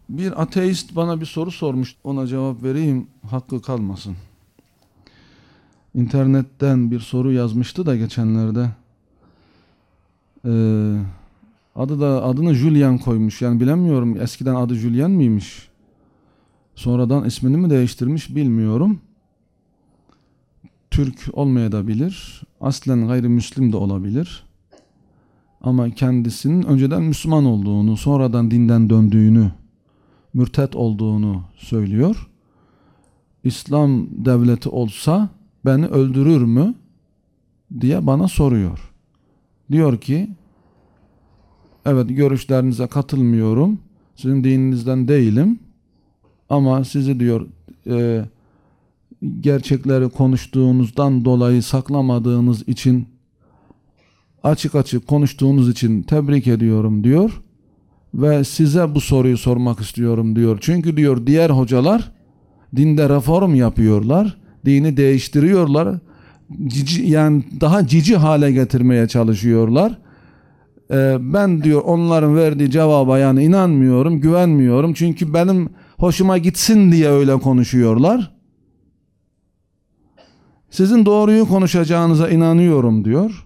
Bir ateist bana bir soru sormuş. Ona cevap vereyim, hakkı kalmasın. İnternetten bir soru yazmıştı da geçenlerde. Ee, adını Julian koymuş. Yani bilemiyorum, eskiden adı Julian miymiş? Sonradan ismini mi değiştirmiş bilmiyorum. Türk olmayabilir. Aslen gayrimüslim de olabilir. Ama kendisinin önceden Müslüman olduğunu, sonradan dinden döndüğünü, mürtet olduğunu söylüyor. İslam devleti olsa beni öldürür mü diye bana soruyor. Diyor ki, evet, görüşlerinize katılmıyorum, sizin dininizden değilim, ama sizi diyor gerçekleri konuştuğunuzdan dolayı, saklamadığınız için, açık açık konuştuğunuz için tebrik ediyorum diyor ve size bu soruyu sormak istiyorum diyor. Çünkü diyor diğer hocalar dinde reform yapıyorlar, dini değiştiriyorlar, yani daha cici hale getirmeye çalışıyorlar. Ben diyor onların verdiği cevaba yani inanmıyorum, güvenmiyorum, çünkü benim hoşuma gitsin diye öyle konuşuyorlar. Sizin doğruyu konuşacağınıza inanıyorum diyor.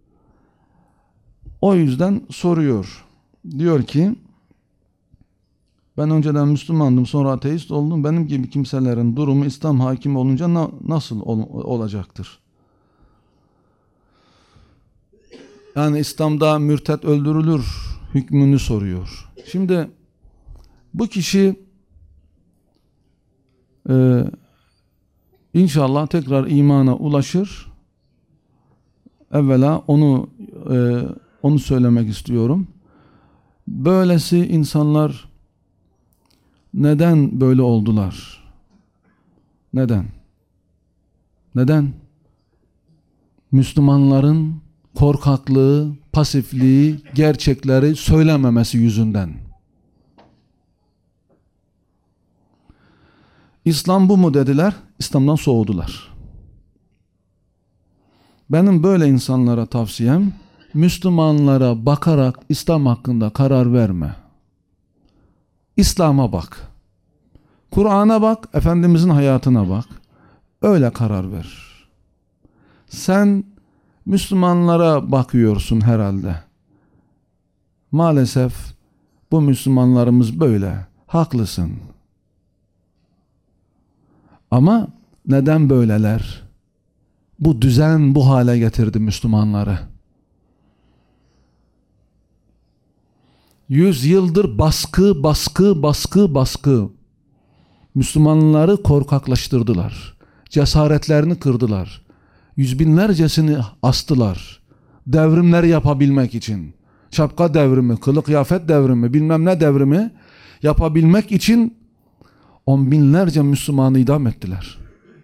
O yüzden soruyor. Diyor ki, ben önceden Müslümandım, sonra ateist oldum. Benim gibi kimselerin durumu İslam hakim olunca nasıl olacaktır? Yani İslam'da mürtet öldürülür hükmünü soruyor. Şimdi bu kişi inşallah tekrar imana ulaşır. Evvela onu söylemek istiyorum. Böylesi insanlar neden böyle oldular? Neden? Neden? Müslümanların korkaklığı, pasifliği, gerçekleri söylememesi yüzünden. İslam bu mu dediler, İslam'dan soğudular. Benim böyle insanlara tavsiyem, Müslümanlara bakarak İslam hakkında karar verme. İslam'a bak. Kur'an'a bak, Efendimizin hayatına bak. Öyle karar ver. Sen Müslümanlara bakıyorsun herhalde. Maalesef bu Müslümanlarımız böyle. Haklısın. Ama neden böyleler? Bu düzen bu hale getirdi Müslümanları. 100 yıldır baskı. Müslümanları korkaklaştırdılar. Cesaretlerini kırdılar. Yüz binlercesini astılar. Devrimler yapabilmek için. Şapka devrimi, kılık kıyafet devrimi, bilmem ne devrimi yapabilmek için on binlerce Müslümanı idam ettiler.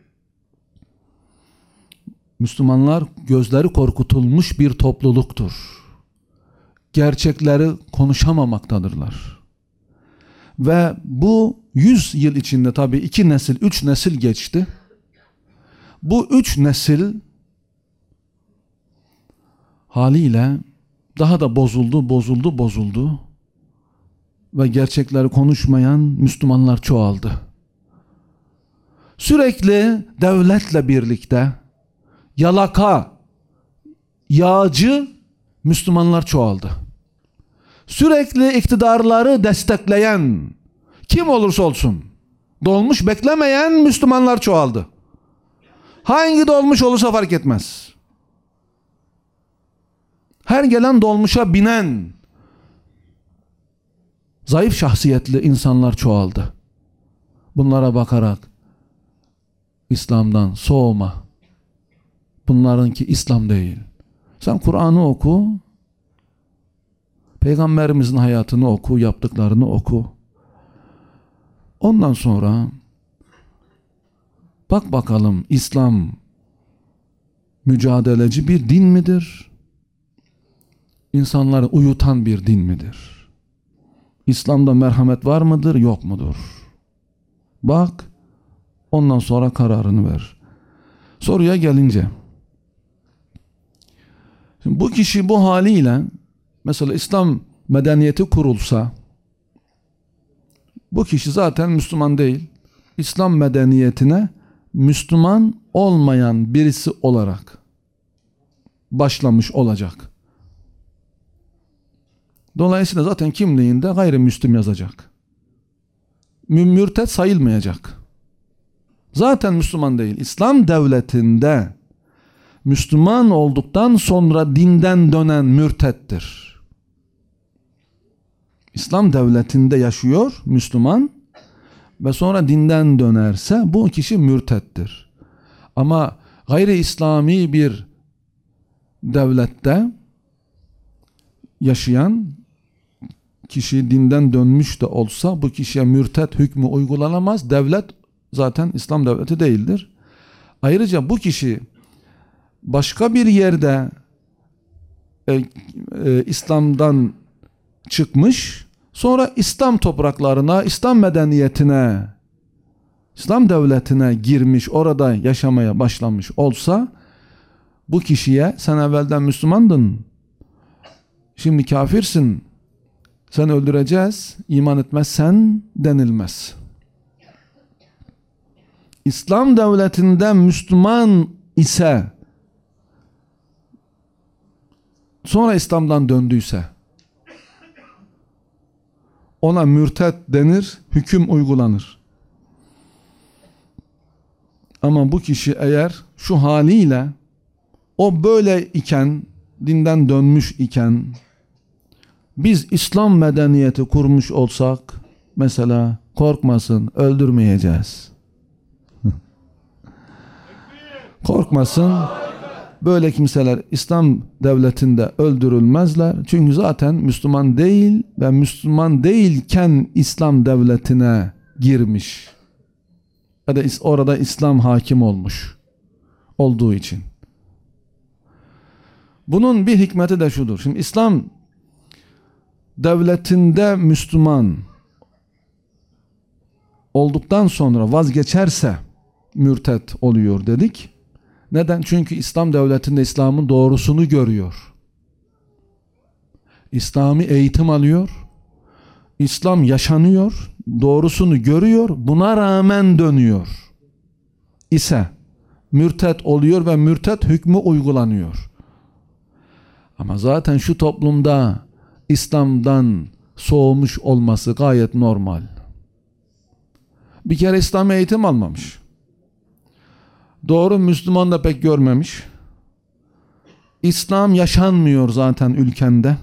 Müslümanlar gözleri korkutulmuş bir topluluktur. Gerçekleri konuşamamaktadırlar. Ve bu 100 yıl içinde tabii 2 nesil, 3 nesil geçti. Bu 3 nesil haliyle daha da bozuldu. Ve gerçekleri konuşmayan Müslümanlar çoğaldı. Sürekli devletle birlikte yalaka, yağcı Müslümanlar çoğaldı. Sürekli iktidarları destekleyen kim olursa olsun dolmuş beklemeyen Müslümanlar çoğaldı. Hangi dolmuş olursa fark etmez. Her gelen dolmuşa binen zayıf şahsiyetli insanlar çoğaldı. Bunlara bakarak İslam'dan soğuma. Bunlarınki İslam değil. Sen Kur'an'ı oku, Peygamberimizin hayatını oku, yaptıklarını oku. Ondan sonra bak bakalım, İslam mücadeleci bir din midir? İnsanları uyutan bir din midir? İslam'da merhamet var mıdır, yok mudur? Bak, ondan sonra kararını ver. Soruya gelince, şimdi bu kişi bu haliyle, mesela İslam medeniyeti kurulsa, bu kişi zaten Müslüman değil. İslam medeniyetine Müslüman olmayan birisi olarak başlamış olacak. Dolayısıyla zaten kimliğinde gayrimüslim yazacak. Mürtet sayılmayacak. Zaten Müslüman değil. İslam devletinde Müslüman olduktan sonra dinden dönen mürtettir. İslam devletinde yaşıyor Müslüman ve sonra dinden dönerse bu kişi mürtettir. Ama gayri İslami bir devlette yaşayan kişi dinden dönmüş de olsa bu kişiye mürtet hükmü uygulanamaz. Devlet zaten İslam devleti değildir. Ayrıca bu kişi başka bir yerde İslam'dan çıkmış, sonra İslam topraklarına, İslam medeniyetine, İslam devletine girmiş, orada yaşamaya başlamış olsa bu kişiye sen evvelden Müslümandın, şimdi kafirsin, sen öldüreceğiz, iman etmezsen denilmez. İslam devletinde Müslüman ise sonra İslam'dan döndüyse ona mürtet denir, hüküm uygulanır. Ama bu kişi eğer şu haliyle o böyle iken, dinden dönmüş iken biz İslam medeniyeti kurmuş olsak mesela korkmasın, öldürmeyeceğiz. Korkmasın, böyle kimseler İslam devletinde öldürülmezler. Çünkü zaten Müslüman değil ve Müslüman değilken İslam devletine girmiş. Ya da orada İslam hakim olmuş olduğu için. Bunun bir hikmeti de şudur. Şimdi İslam devletinde Müslüman olduktan sonra vazgeçerse mürtet oluyor dedik. Neden? Çünkü İslam devletinde İslam'ın doğrusunu görüyor. İslami eğitim alıyor. İslam yaşanıyor. Doğrusunu görüyor. Buna rağmen dönüyor ise mürtet oluyor ve mürtet hükmü uygulanıyor. Ama zaten şu toplumda İslam'dan soğumuş olması gayet normal. Bir kere İslam eğitim almamış. Doğru Müslüman da pek görmemiş. İslam yaşanmıyor zaten ülkende.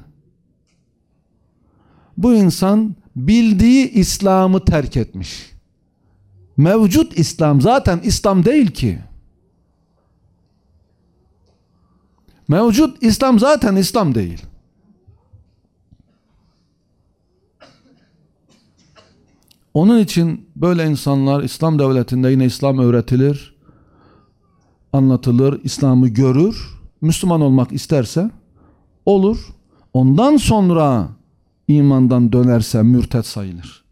Bu insan bildiği İslam'ı terk etmiş. Mevcut İslam zaten İslam değil ki. Mevcut İslam zaten İslam değil. Onun için böyle insanlar İslam devletinde yine İslam öğretilir, anlatılır, İslam'ı görür, Müslüman olmak isterse olur. Ondan sonra imandan dönerse mürtet sayılır.